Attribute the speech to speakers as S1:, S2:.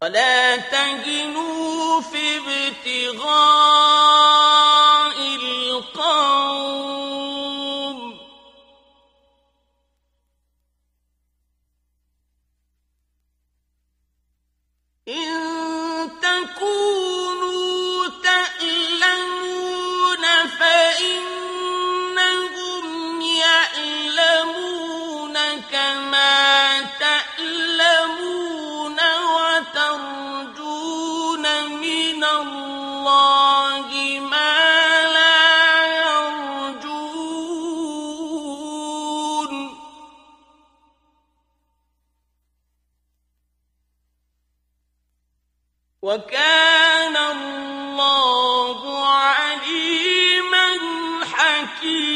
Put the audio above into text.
S1: ولا تهنوا في ابتغاء القوم إن تكونوا تألمون فإنهم يألمون كما تألمون وترجون من الله ما لا يرجون وكان الله عليما حكيما